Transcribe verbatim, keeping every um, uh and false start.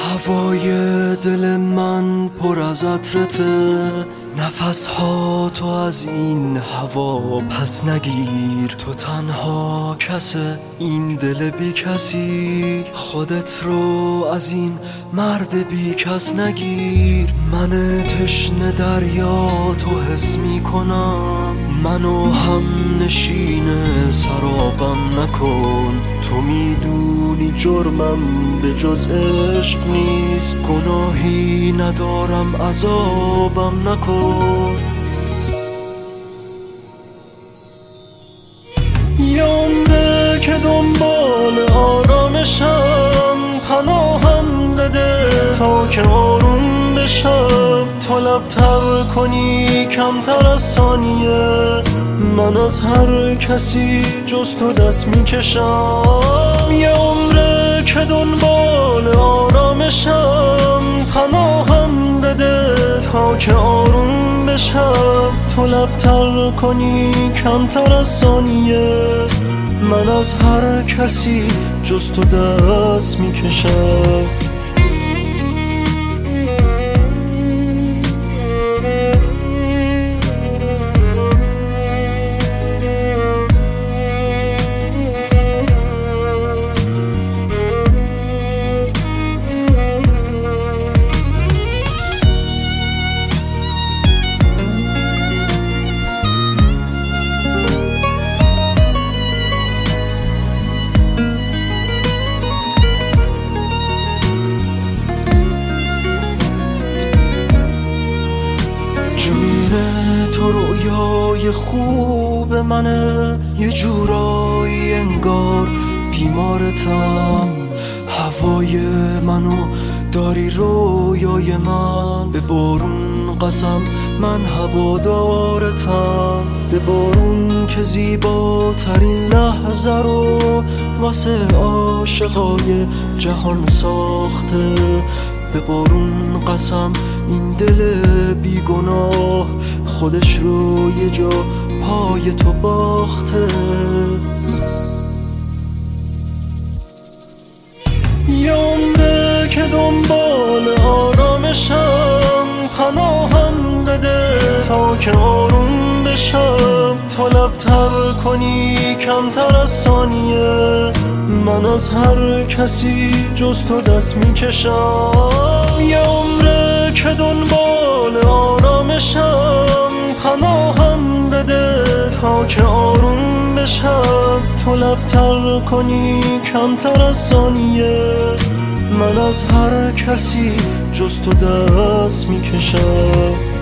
هوای دل من پر از عطرته، نفس ها تو از این هوا پس نگیر. تو تنها کس این دل بی کسی، خودت رو از این مرد بی کس نگیر. من تشنه دریا تو حس می کنم، منو هم نشین سرابم نکن. تو میدونی جرمم به جز عشق نیست، گناهی ندارم عذابم نکن. یه عمره که دنبال آرامشم، پناهم بده تا که آروم بشم. تو لبتر کنی کمتر از ثانیه، من از هر کسی جز تو دست میکشم. یه عمره که دنبال آرامشم، پناهم بده تا که آروم بشم. تو لبتر کنی کمتر از ثانیه، من از هر کسی جز تو دست میکشم. تو رویای خوب منه، یه جورایی انگار بیمارتم. هوای منو داری رویای من، به بارون قسم من هوادارتم. به بارون که زیباترین لحظه رو واسه عاشقای جهان ساخته. به بارون قسم این دل بیگناه، خودش رو یه جا پای تو باخته. یه عمره که دنبال آرامشم، پناهم بده تا که آروم بشم. تو لبتر کنی کمتر از ثانیه، من از هر کسی جز تو دست میکشم. یه عمره که دنبال آرامشم، پناهم بده تا که آروم بشم. تو لبتر کنی کمتر از ثانیه، من از هر کسی جز تو دست میکشم.